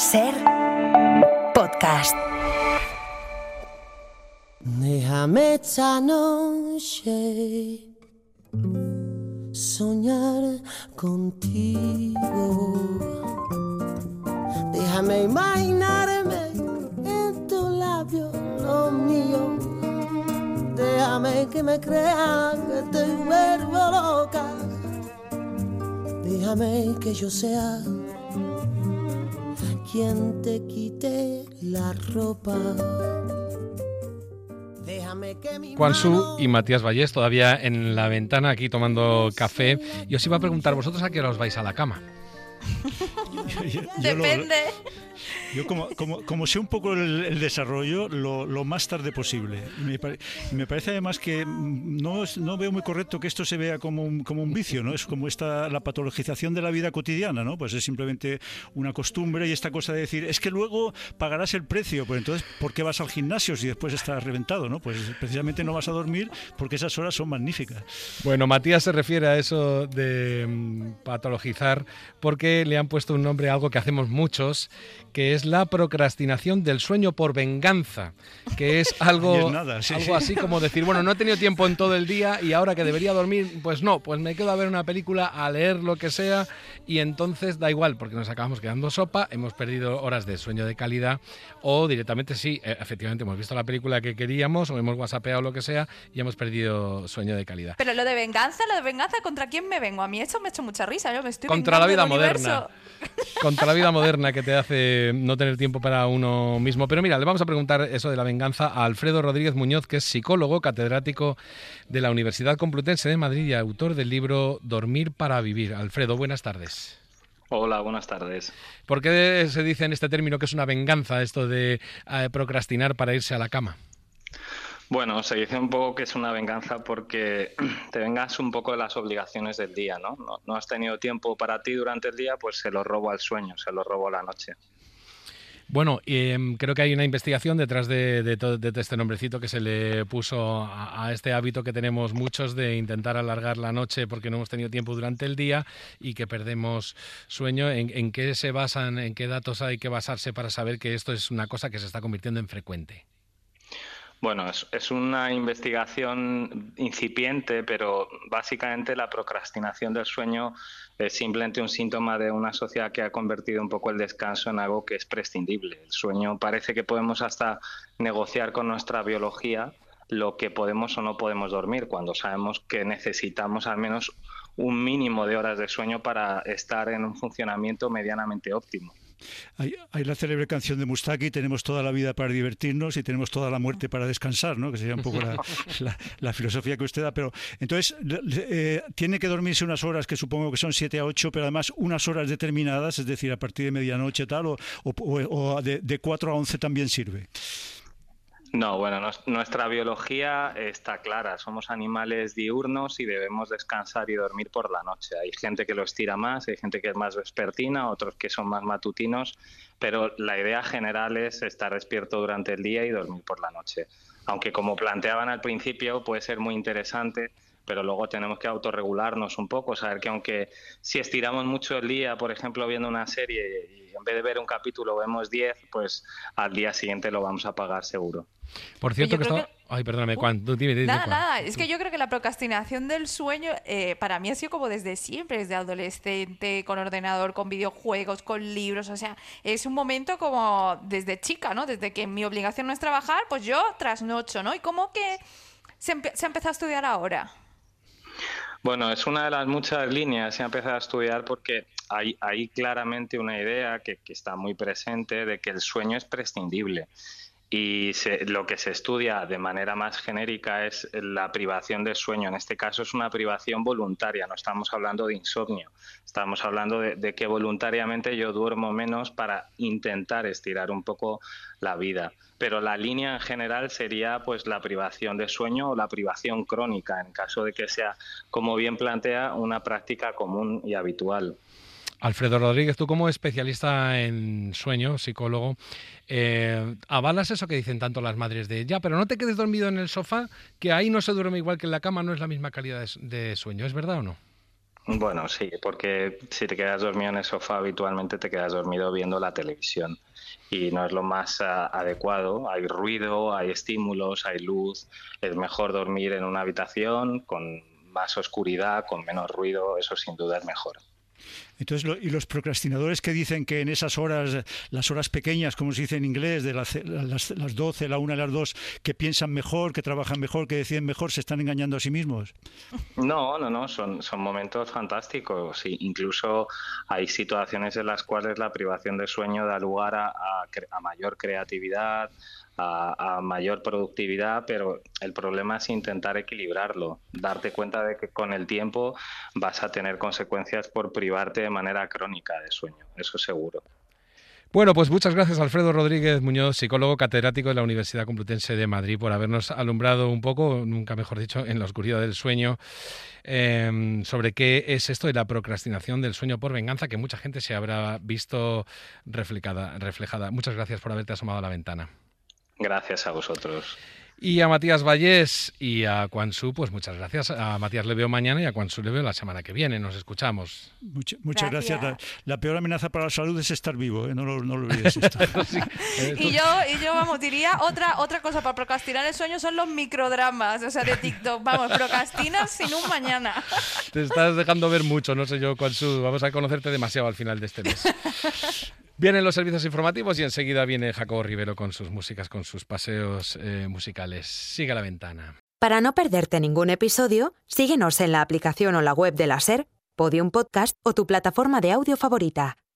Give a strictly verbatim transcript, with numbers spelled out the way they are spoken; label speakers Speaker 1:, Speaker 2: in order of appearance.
Speaker 1: Ser podcast.
Speaker 2: Déjame esta noche soñar contigo. Déjame imaginarme en tu labio lo mío. Déjame que me crea que te vuelvo loca. Déjame que yo sea quien te quite la ropa.
Speaker 3: Juan Su y Matías Vallés todavía en la ventana aquí tomando café. Y os iba a preguntar, ¿vosotros a qué hora os vais a la cama?
Speaker 4: yo, yo, yo
Speaker 5: Depende.
Speaker 4: Lo, yo como, como, como sé un poco el, el desarrollo, lo, lo más tarde posible. Me, pare, me parece además que no, no veo muy correcto que esto se vea como un, como un vicio, ¿no? Es como esta la patologización de la vida cotidiana, ¿no? Pues es simplemente una costumbre y esta cosa de decir, es que luego pagarás el precio, pues entonces, ¿por qué vas al gimnasio si después estás reventado, ¿no? Pues precisamente no vas a dormir porque esas horas son magníficas.
Speaker 3: Bueno, Matías se refiere a eso de um, patologizar porque le han puesto un nombre a algo que hacemos muchos, que es la procrastinación del sueño por venganza, que es algo,
Speaker 4: nada, sí,
Speaker 3: algo
Speaker 4: sí.
Speaker 3: así como decir, bueno, no he tenido tiempo en todo el día y ahora que debería dormir, pues no, pues me quedo a ver una película, a leer lo que sea y entonces da igual, porque nos acabamos quedando sopa, hemos perdido horas de sueño de calidad o directamente sí, efectivamente hemos visto la película que queríamos o hemos whatsappeado lo que sea y hemos perdido sueño de calidad.
Speaker 5: Pero lo de venganza, lo de venganza, ¿contra quién me vengo? A mí eso me ha hecho mucha risa, yo me estoy
Speaker 3: Contra la vida
Speaker 5: vengando del
Speaker 3: moderna.
Speaker 5: universo.
Speaker 3: Contra la vida moderna que te hace no tener tiempo para uno mismo. Pero mira, le vamos a preguntar eso de la venganza a Alfredo Rodríguez Muñoz, que es psicólogo, catedrático de la Universidad Complutense de Madrid y autor del libro Dormir para vivir. Alfredo, buenas tardes.
Speaker 6: Hola, buenas tardes.
Speaker 3: ¿Por qué se dice en este término que es una venganza esto de eh, procrastinar para irse a la cama?
Speaker 6: Bueno, se dice un poco que es una venganza porque te vengas un poco de las obligaciones del día, ¿no? No, no has tenido tiempo para ti durante el día, pues se lo robo al sueño, se lo robo a la noche.
Speaker 3: Bueno, eh, creo que hay una investigación detrás de, de, de, de este nombrecito que se le puso a, a este hábito que tenemos muchos de intentar alargar la noche porque no hemos tenido tiempo durante el día y que perdemos sueño. ¿En, en qué se basan, en qué datos hay que basarse para saber que esto es una cosa que se está convirtiendo en frecuente?
Speaker 6: Bueno, es, es una investigación incipiente, pero básicamente la procrastinación del sueño es simplemente un síntoma de una sociedad que ha convertido un poco el descanso en algo que es prescindible. El sueño parece que podemos hasta negociar con nuestra biología lo que podemos o no podemos dormir, cuando sabemos que necesitamos al menos un mínimo de horas de sueño para estar en un funcionamiento medianamente óptimo.
Speaker 4: Hay, hay la célebre canción de Mustaki, tenemos toda la vida para divertirnos y tenemos toda la muerte para descansar, ¿no? Que sería un poco la, la, la filosofía que usted da. Pero entonces, eh, tiene que dormirse unas horas que supongo que son siete a ocho, pero además unas horas determinadas, es decir, a partir de medianoche tal, o, o, o de, de cuatro a once también sirve.
Speaker 6: No, bueno, no, nuestra biología está clara. Somos animales diurnos y debemos descansar y dormir por la noche. Hay gente que lo estira más, hay gente que es más vespertina, otros que son más matutinos, pero la idea general es estar despierto durante el día y dormir por la noche. Aunque, como planteaban al principio, puede ser muy interesante, pero luego tenemos que autorregularnos un poco, saber que aunque si estiramos mucho el día, por ejemplo, viendo una serie y en vez de ver un capítulo vemos diez, pues al día siguiente lo vamos a pagar seguro.
Speaker 3: Por cierto, que estaba...
Speaker 5: que...
Speaker 3: Ay, perdóname, Juan, tú dime, dime,
Speaker 5: Nada,
Speaker 3: Juan.
Speaker 5: nada, es que yo creo que la procrastinación del sueño eh, para mí ha sido como desde siempre, desde adolescente, con ordenador, con videojuegos, con libros, o sea, es un momento como desde chica, ¿no? Desde que mi obligación no es trabajar, pues yo trasnocho, ¿no? Y como que se, empe- se ha empezado a estudiar ahora.
Speaker 6: Bueno, es una de las muchas líneas que he empezado a estudiar porque hay, hay claramente una idea que, que está muy presente de que el sueño es prescindible. Y se, lo que se estudia de manera más genérica es la privación del sueño. En este caso es una privación voluntaria, no estamos hablando de insomnio. Estamos hablando de, de que voluntariamente yo duermo menos para intentar estirar un poco la vida. Pero la línea en general sería pues la privación de sueño o la privación crónica, en caso de que sea, como bien plantea, una práctica común y habitual.
Speaker 3: Alfredo Rodríguez, tú como especialista en sueño, psicólogo, eh, ¿avalas eso que dicen tanto las madres de ya, pero no te quedes dormido en el sofá, que ahí no se duerme igual que en la cama, no es la misma calidad de, de sueño? ¿Es verdad o no?
Speaker 6: Bueno, sí, porque si te quedas dormido en el sofá habitualmente te quedas dormido viendo la televisión y no es lo más uh, adecuado. Hay ruido, hay estímulos, hay luz. Es mejor dormir en una habitación con más oscuridad, con menos ruido, eso sin duda es mejor.
Speaker 4: Entonces, lo, y los procrastinadores que dicen que en esas horas, las horas pequeñas, como se dice en inglés, de las, las, las doce, la una, las dos, que piensan mejor, que trabajan mejor, que deciden mejor, se están engañando a sí mismos.
Speaker 6: No, no, no, son, son momentos fantásticos. Sí, incluso hay situaciones en las cuales la privación de sueño da lugar a, a, a mayor creatividad, A, a mayor productividad, pero el problema es intentar equilibrarlo, darte cuenta de que con el tiempo vas a tener consecuencias por privarte de manera crónica de sueño, eso seguro.
Speaker 3: Bueno, pues muchas gracias Alfredo Rodríguez Muñoz, psicólogo catedrático de la Universidad Complutense de Madrid, por habernos alumbrado un poco, nunca mejor dicho, en la oscuridad del sueño, eh, sobre qué es esto de la procrastinación del sueño por venganza, que mucha gente se habrá visto reflejada. reflejada. Muchas gracias por haberte asomado a la ventana.
Speaker 6: Gracias a vosotros.
Speaker 3: Y a Matías Vallés y a Quan Su, pues muchas gracias. A Matías le veo mañana y a Quan Su le veo la semana que viene. Nos escuchamos.
Speaker 4: Mucha, muchas gracias. gracias. La, la peor amenaza para la salud es estar vivo, ¿eh? No lo, no lo olvides esto.
Speaker 5: Sí. y, yo, y yo, vamos, diría otra, otra cosa para procrastinar el sueño son los microdramas, o sea, de TikTok. Vamos, procrastinas sin un mañana.
Speaker 3: Te estás dejando ver mucho, no sé yo, Quan Su. Vamos a conocerte demasiado al final de este mes. Vienen los servicios informativos y enseguida viene Jacobo Rivero con sus músicas, con sus paseos eh, musicales. Sigue a la ventana.
Speaker 1: Para no perderte ningún episodio, síguenos en la aplicación o la web de la SER, Podium Podcast o tu plataforma de audio favorita.